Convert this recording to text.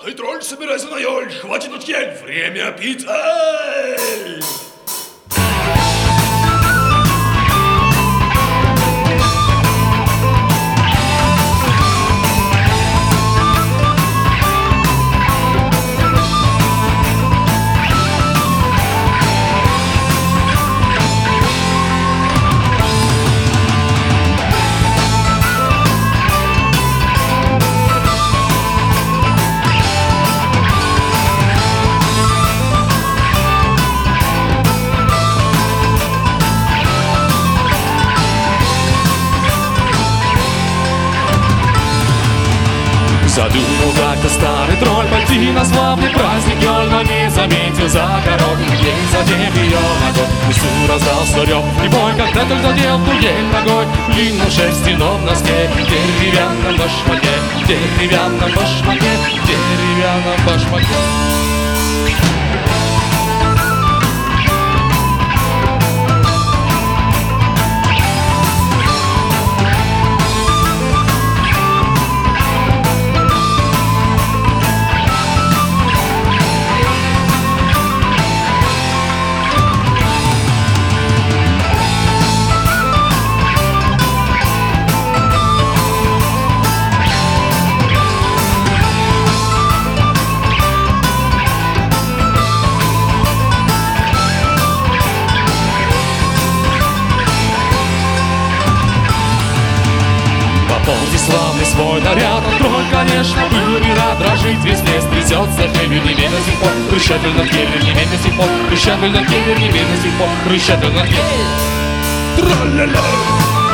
Эй, тролль, собирайся на ель, хватит утель, время пить, эй! Задумал как-то старый тролль пойти на славный праздник ёль, но не заметил за коротким день, задев ее ногой. В лесу раздался рев и бой, когда только задел ту ель ногой. В длинном шерстяном носке, в деревянном башмаке, в деревянном башмаке, в деревянном башмаке. Ползи славный свой наряд, он тролль, конечно, был и рад. Дрожит весь лес, трясется хевер, не верь до сих пор. Рычатель над хевер, не верь до сих пор. Рычатель над хевер, не верь до сих пор. Рычатель над хевер. Тра-ля-ля!